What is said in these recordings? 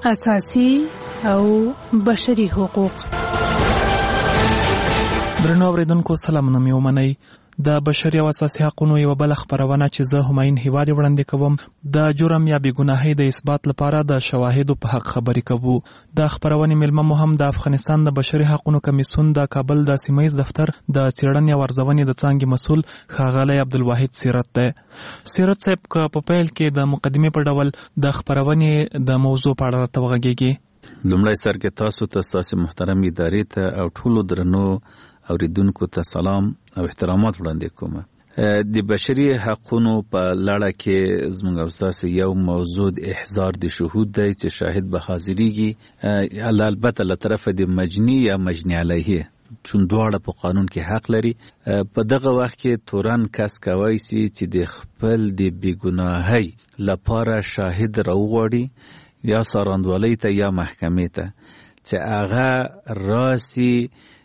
اساسي او بشري حقوق. درنو اوریدونکو سلام نوم یو منئ. د بشري او اساسي حقوقو یو بل خبرونه چې زه هماین هیوادي وړاندې کوم د جرم یا بېګناهۍ د اثبات لپاره د شواهدو په حق خبرې کوو. د خبرونې ملمه مو هم د افغانستان د بشري حقوقو کمیسیون د کابل د سیمه‌ییز دفتر د څېړنې او ارزونې د څانګې مسؤل ښاغلی عبدالواحد سیرت دی. سیرت صاحب که په پیل کې د مقدمې په ډول د خبرونې د موضوع په اړه راته وغږیږي. لومړی سر کې تاسو ته ستاسو محترم ادارې ته او ټولو درنو اوریدونکو ته سلام او احترامات وړاندې کوم. د بشري حقوقو په لړ کې زموږ او تاسو یو موضوع د احضار د شهود دی چې شاهد به حاضرېږي، البته له طرفه د مجني یا مجني علیه، چون دواړه په قانون کې حق لري. په دغه وخت کې تورن کس کوي چې د خپل د بېګناهۍ لپاره شاهد راوغواړي یا سارندوالۍ ته یا محکمې ته چې هغه راسي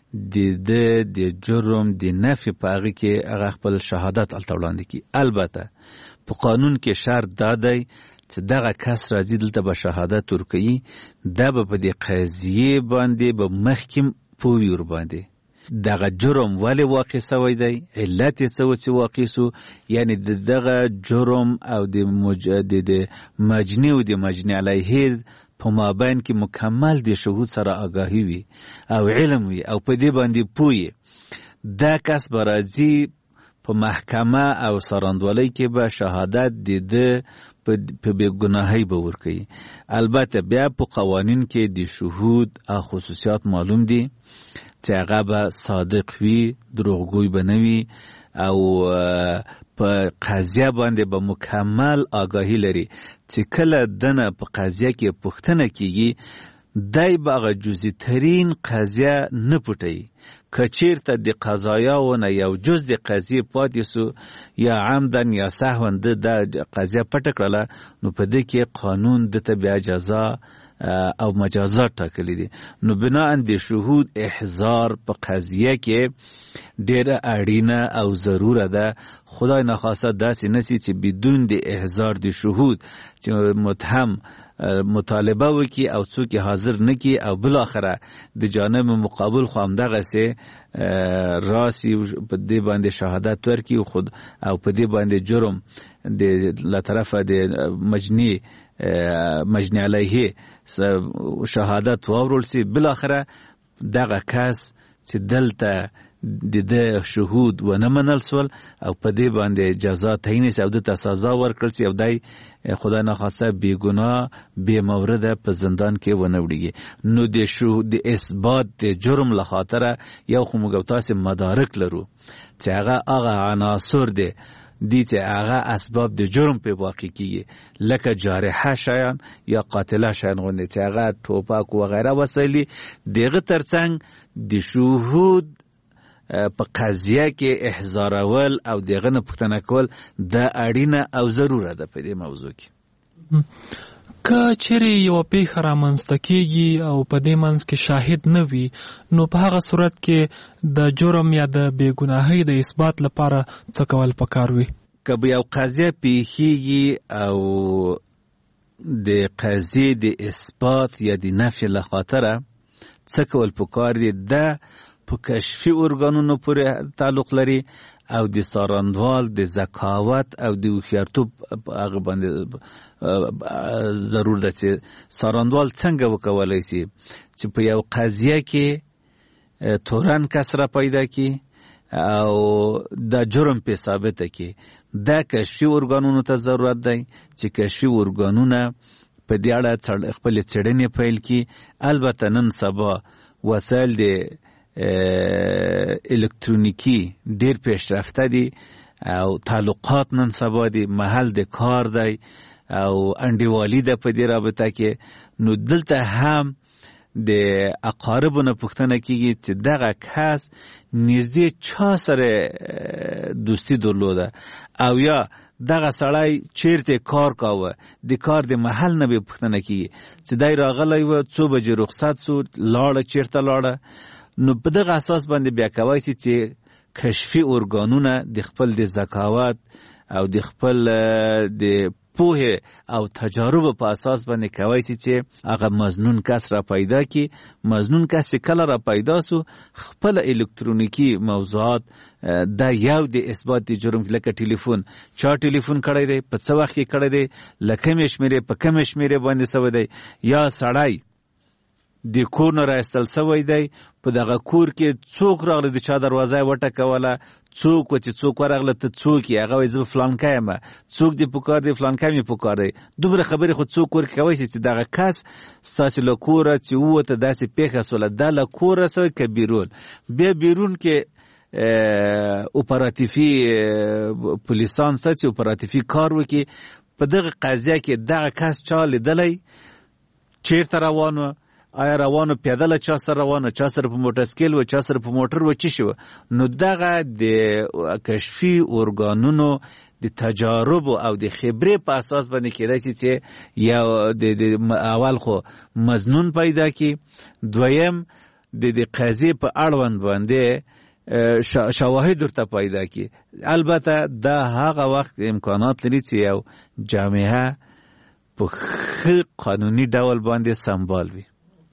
د جرم د نفي په هغه کې هغه خپل شهادت الته وړاندې کړي. البته په قانون کې شرط دا دی چې دغه کس راځي دلته به شهادت ورکوي، دا به په دې قضیې باندې به مخکې پوه ور باندې دغه جرم ولې واقع سوی دی، علت یې څه و چې واقع سو، یعنی دغه جرم او د مجني او د مجني علیه په مابین کې مکمل د شهود سره آگاهی وي او علم وي او په دې باندې پوهی. دا کس به راځي په محکمه او سارندوالۍ کې به شهادت د په بېګناهۍ به ورکوي. البته بیا په قوانین کې د شهود او خصوصیات معلوم دي چې هغه به صادق وي، دروغگوی به نه وي او په قضیه باندې به مکمل آگاهی لري چې کله دنه په قضیه کې پوښتنه کیږي دای به هغه جزئی ترین قضیه نه پټوي. که چیرته د قضایاونه یو جز د قضیې پاتې سو یا عمدن یا سهوا د قضیه پټه کړله، نو په دې کې قانون دته بیا جزا او مجازات ټاکلي دي. نو بناء د شهود احضار په قضیه کې ډیره اړینه او ضروره ده. خدای نخواسته داسې نسی چې بدون د احضار د شهود چې متهم مطالبه وکي او څوک حاضر نکي او بل اخره د جانب مقابل خو هم دغه سي راسي په دې باندې شهادت ورکي خود او په دې باندې جرم د له طرفه د مجني علیه شهادت واورول سي، بل اخره دغه کس چې دلته د شهود و نه منل سول او په دې باندې جزا تعیین سي او د سزا ورکړل سي او دای خدای نخواسته بیګناه بې مورده په زندان کې ونه وړيږي. نو د شهود د اثبات د جرم له خاطره یو خو موږ تاسو مدارک لرو چې هغه عناصر دي چې هغه اسباب د جرم په واقع کیږي، لکه جارحه شیان یا قاتله شیان غوندي چې هغه ټوپک و غیره وسایلی دغه ترڅنګ د شهود په قضیه کې احضارول او دغه نه پوښتنه کول د اړینه او ضروره ده په دې موضوع کې. که چیرې یو پیښه رامنځته کیږي او په دې منځ کې شاهد نه وي، نو په هغه صورت کې د جرم یا د بېګناهۍ د اثبات لپاره څه کول پکار وي؟ که به یو قضیه پیښیږي او د قضیې د اثبات یا د نفي له خاطره څه کول پکار دي، د په کشفي ارګانونو پورې تعلق لري او د سارندوال د ذکاوت او د هوښیارتوب هغه باندې ضرور ده چې سارندوال څنګه وکولای شي چې په یو قضیه کې تورن کس را پیدا کی او د جرم په ثابته کی. دا کشفي ارګانونو ته ضرورت دی چې کشفي ارګانونه په دې اړه خپل څېړنې پیل کی. البته نن سبا وسایل د الکترونیکی ډیر پیشرفته دي او تعلقات نن سبا دي، محل د کار دی او انډیوالي ده په دې رابطه کې. نو دلته هم د اقاربونو پوښتنه کیږي چې دغه کس نږدې چا سره دوستی درلوده او یا دغه سړی چیرته کار کاوه، د کار د محل نه به پوښتنه کیږي چې دای راغلی و څو بجې رخصت سو، لاړه چیرته لاړه. نو په دغه اساس باندې بیا کوي چې کشفي ارګانونه د خپل د ذکاوت او د خپل د پوهه او تجارب په اساس باندې کوي چې هغه مظنون کس را پیدا کی. مظنون کس کله را پیدا سو خپل الکترونیکی موضوعات دا یو د اثبات د جرم لکه ټلیفون چا ټلیفون کړی دی په څه وخت کې کړی دی لکه مشمره په کوم مشمره باندې سوی دی یا سړی د کور نه راستل سوی دی په دغه کور کې څوک راغلی د چا دروازه وټکوله څوک چې څوک ورغله ته څوک یې هغه زه فلانکی یم څوک دې پکار دی فلانکی مې پکار دی دومره خبرې خو څوک ورکوی چې دغه کس ستاسې له کوره چې ووته داسې پیښه سوله دا له کوره سوی که بیرون بیا بیرون کې اپراتیفي پولیسان چې اپراتیفي کار وکړي په دغه قضیه کې دغه کس چا لیدلی چیرته روان و آیا روانو پیاده له چا سره روانو چا سره په موټرسایکل و چا سره په موټر و چی شو نو دغه د کشفي ارګانونو د تجارب او د خبرې په اساس باندې کېدای شي چې یا د اول خو مظنون پیدا کی دویم د قضیه په اړوند باندې شواهد ورته پیدا کی. البته دا هغه وخت امکانات لري چې یو جامعه په قانوني ډول باندې سمبال وي.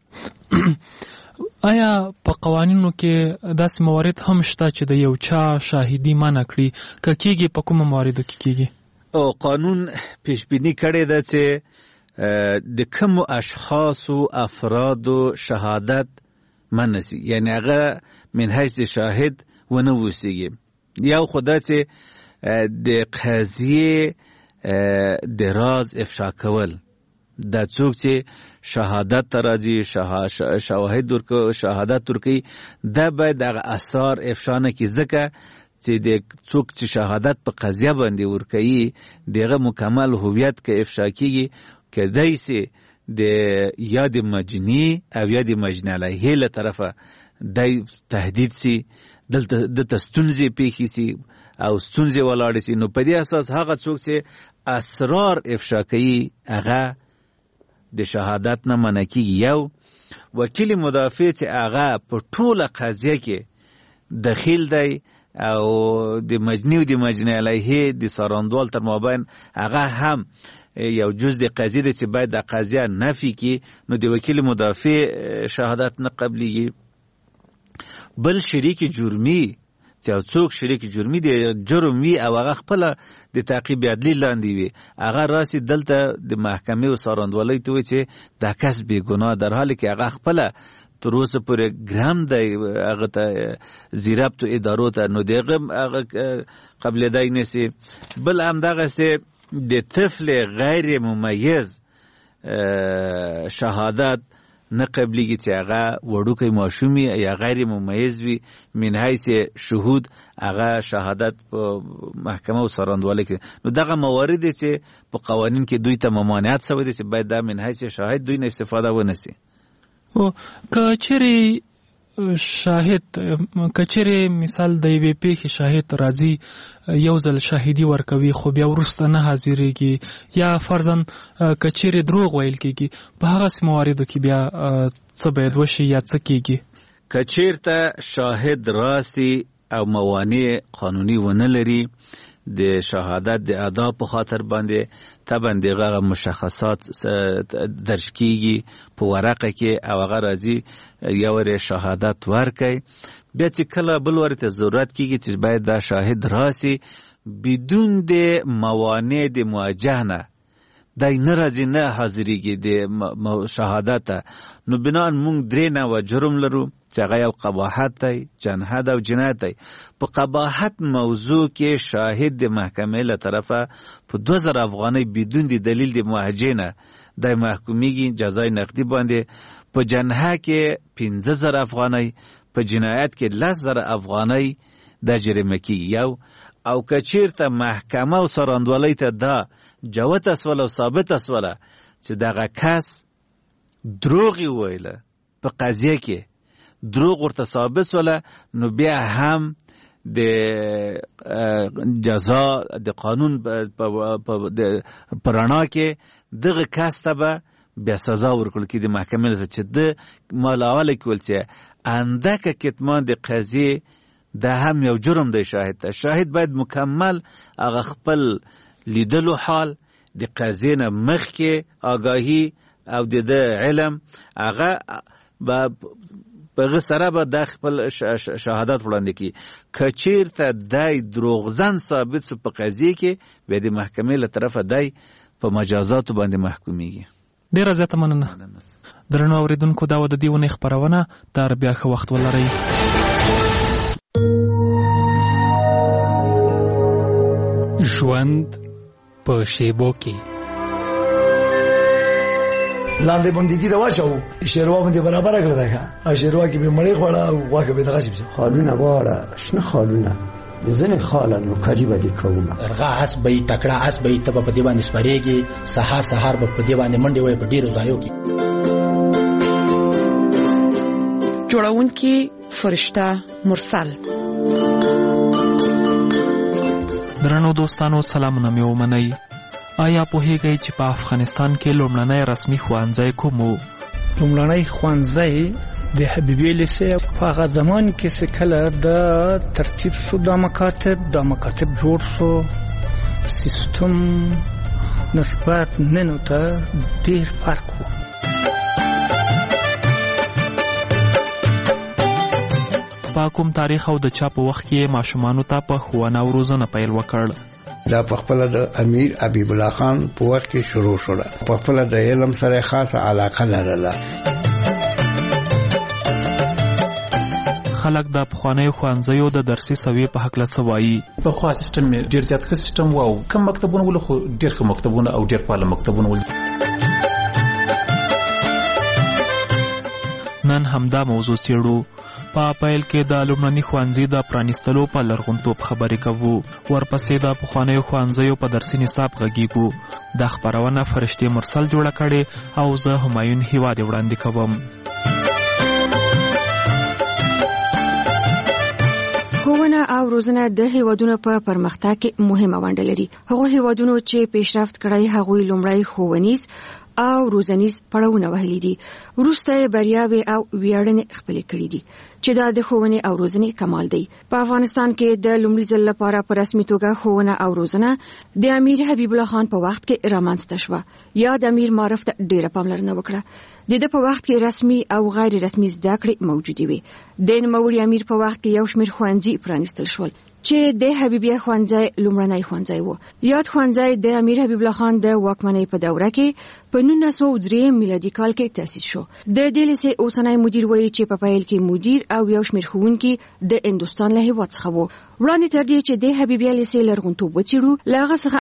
آیا په قوانینو کې داسې موارد هم شته چې د یو چا شاهدي منع کړي که کېږي په کومو مواردو کې کېږي؟ او قانون پیشبینی کړی ده چې د کومو اشخاصو افرادو شهادت منع سي یعنی هغه من حیث شاهد ونه اوسیږي. یو خو دا چې د قضیې د راز افشا کول دا څوک چې شهادت ته راځي شهادت ورکوي دا باید دغه اسرار افشا نه کړي ځکه چې د څوک چې شهادت په قضیه باندې ورکوي دغه مکمل هویت که افشا کېږي کیدای سي د یا د مجني او یا د مجني علیه له طرفه د تهدید سي دلته ستونزې پیښې سي او ستونزې ولاړې سي نو په دې اساس هغه څوک چې اسرار افشا کوي هغه د شهادت نه منع کېږي. یو وکیل مدافع چې هغه په ټوله قضیه کې دخیل دی او د مجني او د مجني علیه د څارندوال تر مابین هغه هم یو جز د قضیه دی چې باید د قضیه نفي کړي نو د وکیل مدافع شهادت نه قبلیږي. بل شریک جرمی چې څوک شریک جرمی دی جرم وي او هغه خپل د تعقیب عدلی لاندې وي هغه راسي دلته د محکمې او څارندوالۍ ته وي چې دا کس بې ګناه در حالی کې هغه خپل تر اوسه پورې ګرام دی هغه ته زیربط ادارو ته نو دغه قبلېدای نشي. بل همدغسې د طفل غیر ممیز شهادت نه قبلیږي چې هغه وړوکی ماشوم یا غیر ممیز وي من حیث شهود هغه شهادت په محکمه او څارندوالۍ کې نو دغه موارد چې په قوانین کې دوی ته ممانعت شوی دی چې باید دا من حیث شاهد دوی نه استفاده ونه سي. او که چیرې شاهد کچره مثال د یوې پیښې شاهد راځي یو ځل شاهدي ورکوي خو بیا وروسته نه حاضرېږي یا فرضاً کچره دروغ ویل کېږي په هغه مواردو کې بیا څه باید وشي یا څه کېږي؟ کچیرته شاهد راسي او موانع قانوني ونه لري د شهادت د ادا په خاطر باندې طبعا دغه مشخصات درج کیږي په ورقه کې او هغه راځي یو ور شهادت ورکړي بیا چې کله بل ورته ضرورت کیږي چې باید دا شاهد راسي بدون د موانع د مواجهه نه دای ناراضي نه حاضرېږي د شهادت نو بنا موږ درې نه جرم لرو چې هغه یو قباحت دی جنحت او جنایت دی. په قباحت موضوع کې شاهد د محکمې له طرفه په 2000 افغانۍ بدون د دلیل د معاجزې نه د محکومیږي جزای نقدي باندې. په جنحه کې 15000 افغانۍ په جنایت کې 10000 افغانۍ د جریمه کېږي یو او کچیرته محکمه او څارندوالۍ ته دا جوت اسول او ثابت اسوله چې دغه کس دروغ ویله په قضیه کې دروغ ورته ثابت سوله نو بیا هم د جزا د قانون په رڼا کې دغه کس ته به بیا سزا ورکول کې د محکمې ته چې د مالاواله کول چې اندکه کتمان د قضیه دا هم یو جرم دی. شاهد باید مکمل هغه خپل لیدلو حال د قضیې نه مخکې آگاهي او د علم هغه په سره به د خپل شهادت وړاندې کی. کچیرته دای دروغزن ثابت سو په قضیه کې به د محکمې له طرفه دای په مجازات باندې محکومیږي. ډیره زیاته مننه. درنو اوریدونکو دا و د دې ونې خپرونه. تر بیا ښه وخت ولرئ. ژوند په شیبو کې لاندې بندګي دا واچو شیروا باندې برابر کړل دا ښه شیروا کې به مړی خوړه او واګه به دغه شي خالونه واړه شنه خالونه ځنه خالن نو قریبه دي کومه رغه حسبې تکړه حسبې تب په دی باندې سپریږي سحر په دی باندې منډي وي په ډیرو ځایو کې جوړونکي فرشته مرسل. درنو دوستانو سلامونه مې ومنئ. آیا پوهیږئ چې په افغانستان کې لومړنی رسمي ښوونځی کوم و؟ لومړنی ښوونځی د حبیبي لیسې په هغه زمان کې چې کله د ترتیب شو د مکاتب جوړ شو سیستم نسبت ننو ته ډیر فرق و. په کوم تاریخ او د چا په وخت کې ماشومانو ته په ښوونه او روزنه پیل وکړ؟ دا په خپل د امیر حبیب الله خان په وخت کې شروع شو. په خپل د علم سره خاصه علاقه لرله. خلک د پخوانیو ښوونځیو د درسي سویې په هکله څه وایي؟ پخوا سیستم ډېر زیات ښه سیستم و او کم مکتبونه ول خو ډېر ښه مکتبونه او ډېر فعال مکتبونه ول. نن همدا موضوع څېړو. په پیل کې د لومړني ښوونځي د پرانیستلو په لرغونتوب خبرې کوو. ورپسې د پخوانیو ښوونځیو په درسي نصاب غږیږو. دا خپرونه فرشتې مرسل جوړه کړې او زه همایون هیوادي وړاندې کوم. ښوونه او روزنه د هیوادونو په پرمختګ کې مهمه ونډه لري. هغه هیوادونو چې پیشرفت کړی هغوی لومړی ښوونیز او روزنیز پړاوونه وهلي دي. وروسته بریاوې او ویاړنې خپلې کړې دي چې دا د ښوونې او روزنې کمال دی. په افغانستان کې د لومړي ځل لپاره په رسمي توګه ښوونه او روزنه د امیر حبیب الله خان په وخت کې رامنځته شوه. یا د امیر معرف ته ډیره پاملرنه وکړه. د په وخت کې رسمي او غیر رسمي زده کړې موجودې وي. د نوموړي امیر په وخت کې یو شمېر ښوونځي پرانیستل شول چې د حبیبیه ښوونځی لومړنی ښوونځی و. یاد ښوونځی د امیر حبیب الله خان د واکمنۍ په دوره کې په 1903 میلادي کال کې تأسیس شو. د دې لیسې اوسنی مدیر وایي چې په پیل کې مدیر او یو شمېر ښوونکي د هندوستان له هېواد څخه وو. وړاندې تر دې چې د حبیبیه لیسې لرغونتوب وڅېړو له هغه څخه